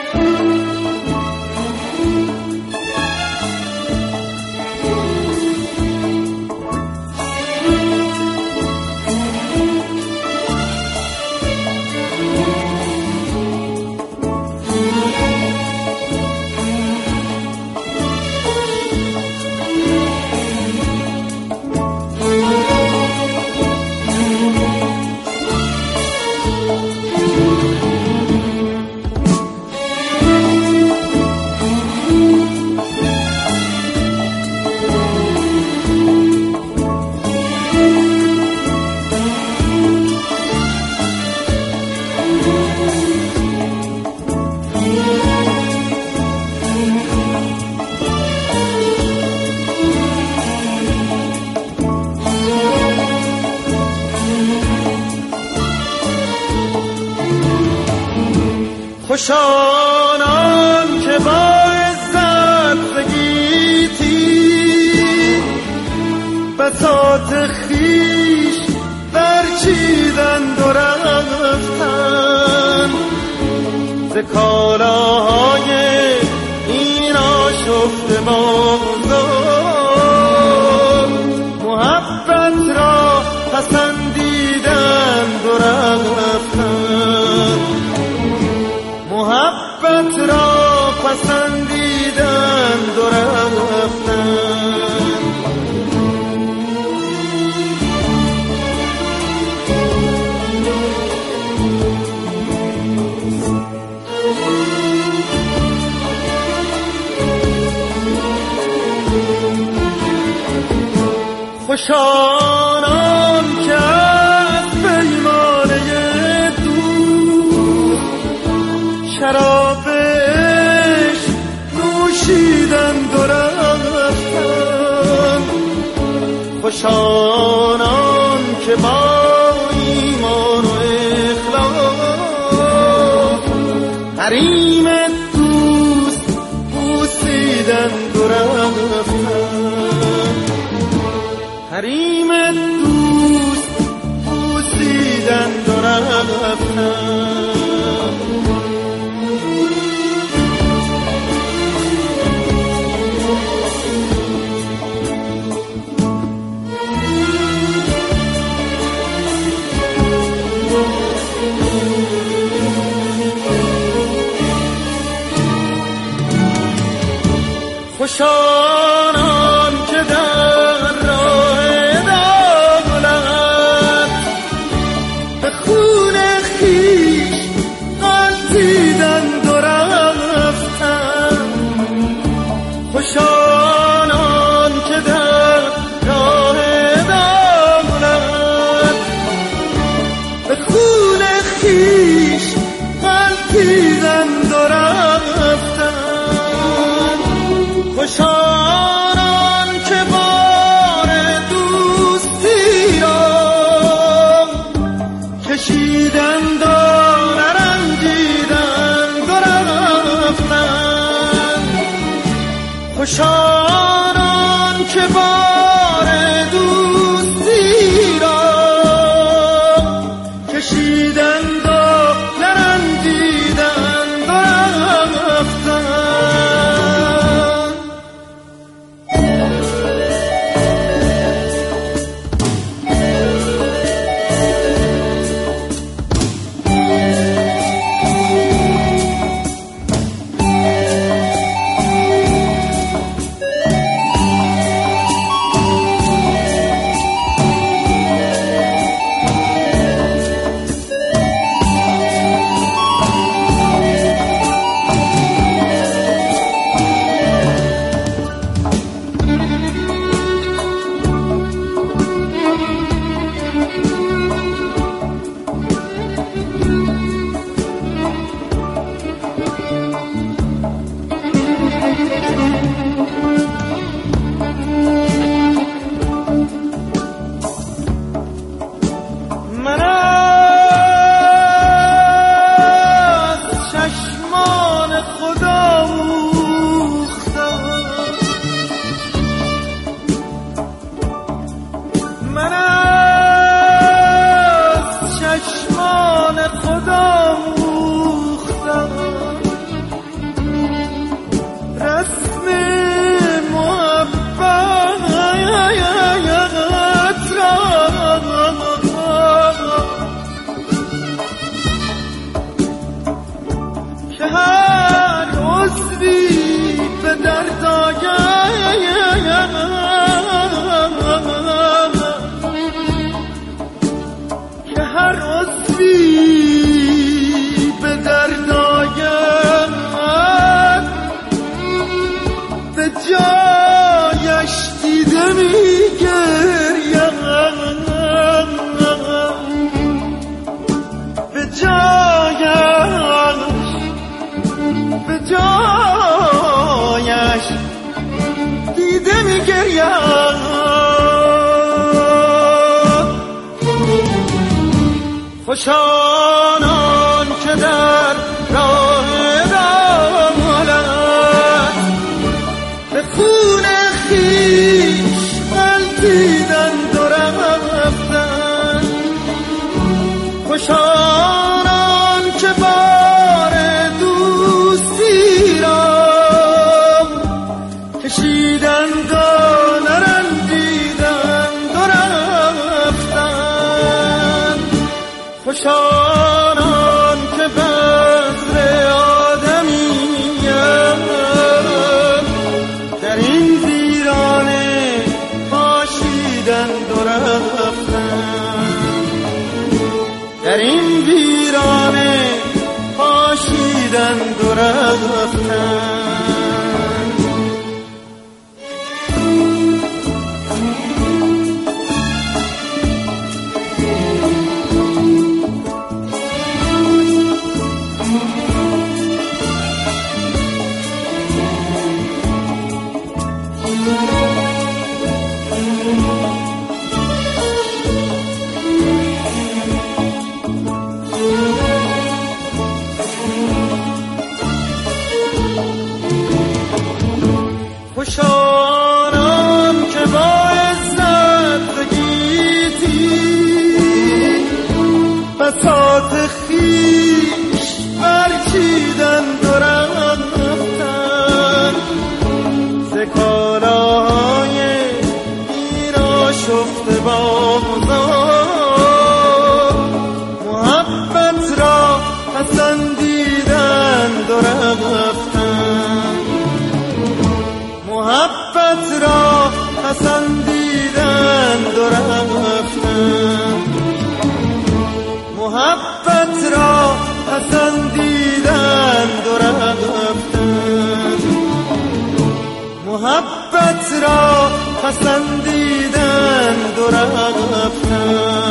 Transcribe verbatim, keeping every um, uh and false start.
خوشانان که با عزت بگیتی بساط خیش برچیدند و رفتند ز کالاهای این آشفته بازار محبت را پسندیدند و رفتند محبت را پسندیدند و رفتند خوشانان که از پیمانه دوست شراب عشق نوشیدند و رفتند خوشانان که با ایمان و اخلاص حریم دوست بوسیدند و رفتند حریم دوست بوسیدند و رفتند خوشانان که در راه دولت به خون خویش غلطیدند و رفتند خوشانان که در راه دولت به خون خویش غلطیدند و رفتند خوشانان که بار دوستی را کشیدند و نرنجیدند و رفتند خوشانان که بار دوستی را کشیدند و نرنجیدند و رفتند خوش آنان که در راه دولت به خون خویش غلطیدند و رفتند. خوش آنان که بار دوستی را کشیدند و نرنجیدند و رفتند. خوش آنان که بذر آدمیت در این ویرانه پاشیدند و رفتند. در این ویرانه پاشیدند و رفتند. خوش آنان که با عزت بگیتی بساط خویش برچیدند و رفتند. ز کالاهای ایرآشفته بازار محبت را پسندیدند و رفتند. محبت را پسندیدند و رفتند. محبت را پسندیدند و رفتند. محبت را پسندیدند و رفتند.